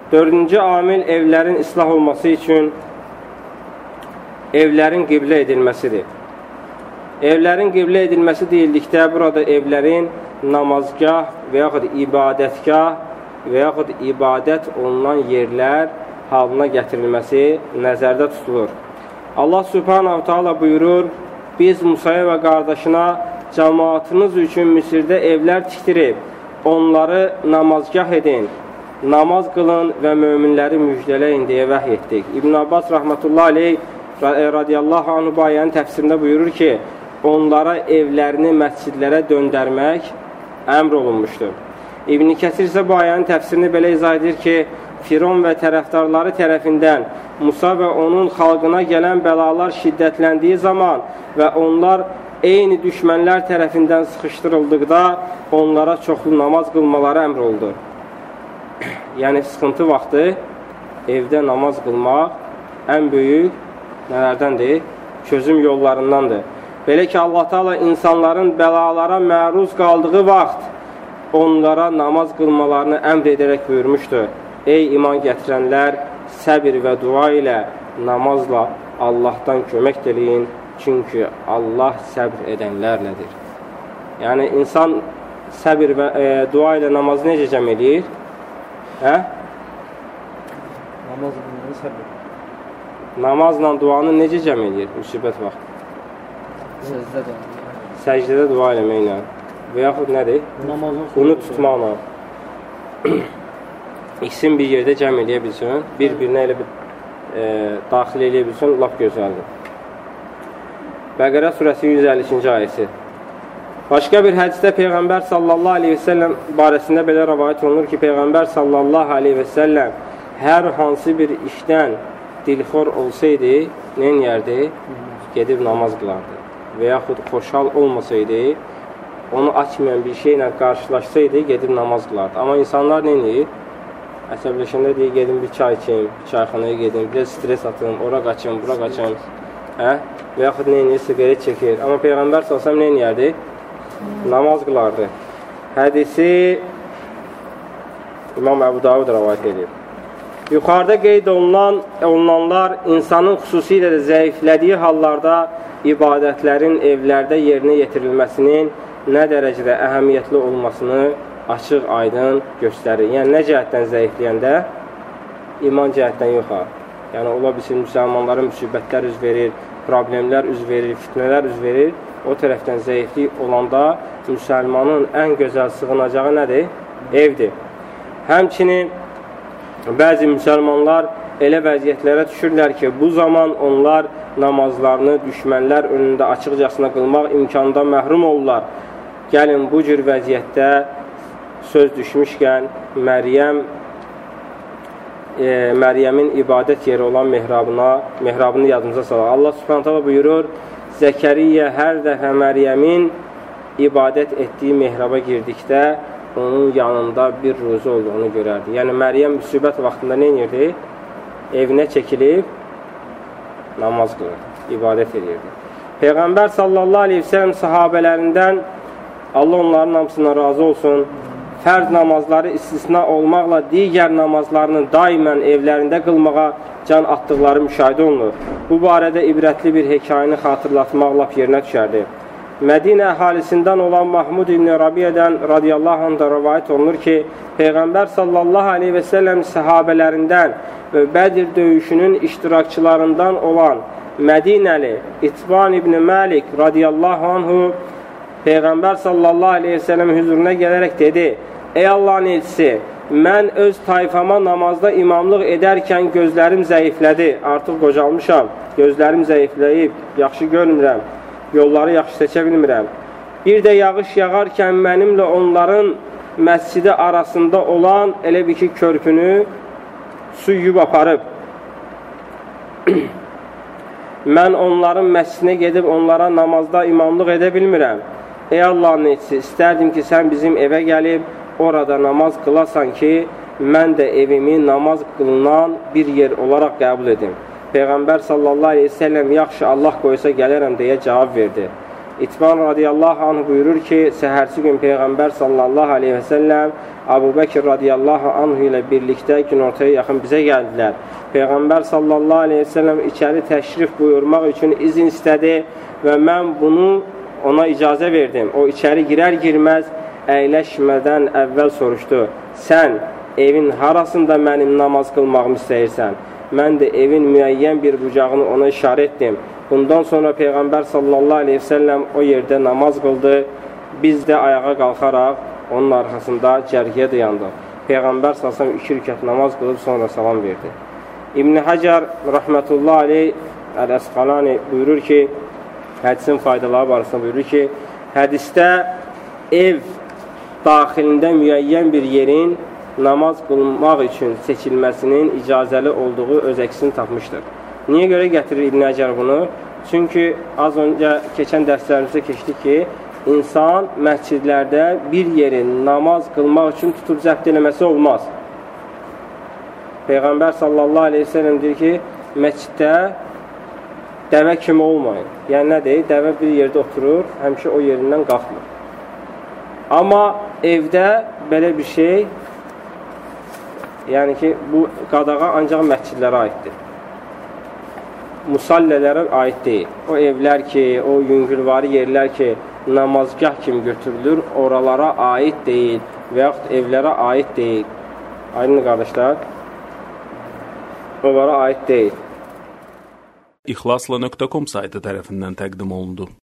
Dördüncü amil evlərin islah olması üçün evlərin qiblə edilməsidir. Evlərin qiblə edilməsi deyildikdə burada evlərin namazgah və yaxud ibadətgah və yaxud ibadət olunan yerlər halına gətirilməsi nəzərdə tutulur. Allah Subhanahu Teala buyurur, biz Musaya və qardaşına cəmaatınız üçün Misirdə evlər tikdirib, onları namazgah edin, namaz qılın və möminləri müjdələyin deyə vəhy etdik. İbn Abbas rahmetullahi aleyh radiyallahu anh bu ayənin təfsirində buyurur ki, onlara evlərini məscidlərə döndərmək əmr olunmuşdur. İbn Kəsir isə bu ayənin təfsirini belə izah edir ki, Firon və tərəfdarları tərəfindən Musa və onun xalqına gələn bəlalar şiddətləndiyi zaman və onlar eyni düşmənlər tərəfindən sıxışdırıldıqda onlara çoxlu namaz qılmaları əmr oldu. Yəni, sıxıntı vaxtı evdə namaz qılmaq ən böyük nələrdəndir? Çözüm yollarındandır. Belə ki, Allah Teala insanların bəlalara məruz qaldığı vaxt onlara namaz qılmalarını əmr edərək buyurmuşdur. Ey iman gətirənlər, səbir və dua ilə, namazla Allahdan kömək diləyin, çünki Allah səbr edənlərlədir. Yəni, insan səbir və dua ilə namazı necə cəm edir? Namazla duanı necə cəm edir? Müsibət vaxt. Səcdədə dua eləməklə. Və yaxud nədir? Bunu tutmaqla. İkisini bir yerdə cəm eləyə bilsin, bir-birinə elə bir daxil eləyə bilsin, laf gözəldir. Bəqərə surəsi 152-ci ayəsi. Başqa bir hədisdə Peyğəmbər sallallahu aleyhi və səlləm barəsində belə rəvayət olunur ki, Peyğəmbər sallallahu aleyhi və səlləm hər hansı bir işdən dilxor olsaydı, nə edərdi? Gedib namaz qılardı. Və yaxud xoşhal olmasaydı, onu açmayan bir şeylə qarşılaşsaydı, gedib namaz qılardı. Amma insanlar nə edir? Əsəbləşəndə deyir, gedim bir çay içeyim, bir çayxanaya gedim, bir stres atım, ora qaçım, bura qaçım. Və yaxud nə edir? Siqaret çəkir. Amma Peyğəmbər salsam nə edirdi? Namaz qılardı. Hədisi İmam Əbu Davud rəvayət edir. Yuxarıda qeyd olunanlar insanın xüsusilə də zəiflədiyi hallarda ibadətlərin evlərdə yerinə yetirilməsinin nə dərəcədə əhəmiyyətli olmasını açıq, aydın göstərir. Yəni, nə cəhətdən zəifləyəndə? İman cəhətdən yoxa. Yəni, ola bilsin, müsəlmanların müsibətlər üz verir, problemlər üz verir, fitnələr üz verir. O tərəfdən zəiflik olanda müsəlmanın ən gözəl sığınacağı nədir? Evdir. Həmçinin bəzi müsəlmanlar elə vəziyyətlərə düşürlər ki, bu zaman onlar namazlarını düşmənlər önündə açıqcasına qılmaq imkanından məhrum olurlar. Gəlin, bu cür vəziyyətdə söz düşmüşkən Məryəmin ibadət yeri olan mehrabını yadımıza salaq. Allah Subhanahu taala buyurur, Zəkəriyyə hər dəfə Məryəmin ibadət etdiyi mehraba girdikdə onun yanında bir ruzu olduğunu görərdi. Yəni, Məryəm müsibət vaxtında nə edirdi? Evinə çəkilib namaz qılırdı, ibadət edirdi. Peyğəmbər sallallahu aleyhi ve sellem sahabələrindən, Allah onların hamısına razı olsun, fərz namazları istisna olmaqla digər namazlarını daimən evlərində qılmağa can atdıqları müşahidə olunur. Bu barədə ibrətli bir hekayəni xatırlatmaq lap yerinə düşərdi. Mədinə əhalisindən olan Mahmud ibn Rabiyədən radiyallahu anh da rəvayət olunur ki, Peyğəmbər sallallahu aleyhi və səlləm səhabələrindən və Bədir döyüşünün iştirakçılarından olan Mədinəli İtban ibn Məlik radiyallahu anhu Peyğəmbər sallallahu aleyhi və səlləm hüzuruna gələrək dedi, ey Allahın elçisi, mən öz tayfama namazda imamlıq edərkən gözlərim zəiflədi, artıq qocalmışam, gözlərim zəifləyib, yaxşı görmürəm, yolları yaxşı seçə bilmirəm. Bir də yağış yağarkən mənimlə onların məscidi arasında olan elə bir ki, körpünü su yuyub aparıb. Mən onların məscidinə gedib onlara namazda imamlıq edə bilmirəm. Ey Allahın elçisi, istərdim ki, sən bizim evə gəlib, orada namaz qılasan ki, mən də evimi namaz qılınan bir yer olaraq qəbul edim. Peyğəmbər sallallahu aleyhi ve sellem yaxşı Allah qoysa gələrəm deyə cavab verdi. İtban radiyallahu anh buyurur ki, səhərsi gün Peyğəmbər sallallahu aleyhi və səlləm Əbu Bəkir radiyallahu anh ilə birlikdə günortaya yaxın bizə gəldilər. Peyğəmbər sallallahu aleyhi və səlləm içəri təşrif buyurmaq üçün izin istədi və mən bunu ona icazə verdim. O içəri girər-girməz əyləşmədən əvvəl soruşdu, sən evin harasında mənim namaz qılmağımı istəyirsən? Mən də evin müəyyən bir bucağını ona işarə etdim. Bundan sonra Peyğəmbər sallallahu aleyhi və səlləm o yerdə namaz qıldı. Biz də ayağa qalxaraq onun arxasında cərgəyə dayandıq. Peyğəmbər sallallahu aleyhi və səlləm 2 rükət namaz qılıb sonra salam verdi. İbn Həcər rəhmətullahi aleyh Əl-Əsqalani buyurur ki, hədisin faydaları barəsində buyurur ki, hədisdə ev daxilində müəyyən bir yerin namaz qılmaq üçün seçilməsinin icazəli olduğu öz əksini tapmışdır. Niyə görə gətirir İbn Həcər bunu? Çünki az öncə keçən dərslərimizdə keçdik ki, insan məscidlərdə bir yerin namaz qılmaq üçün tutub zəbt eləməsi olmaz. Peyğəmbər sallallahu aleyhi ve sellem deyir ki, məsciddə dəvə kimi olmayın. Yəni nə deyir? Dəvə bir yerdə oturur, həmişə o yerindən qalxmır. Amma evdə belə bir şey, yəni ki, bu qadağa ancaq məscidlərə aiddir. Musallələrə aid deyil. O evlər ki, o yüngülvari yerlər ki, namazgah kimi götürülür, oralara aid deyil və yaxud evlərə aid deyil. Aydın qardaşlar, onlara aid deyil. İxlasla.com saytı tərəfindən təqdim olundu.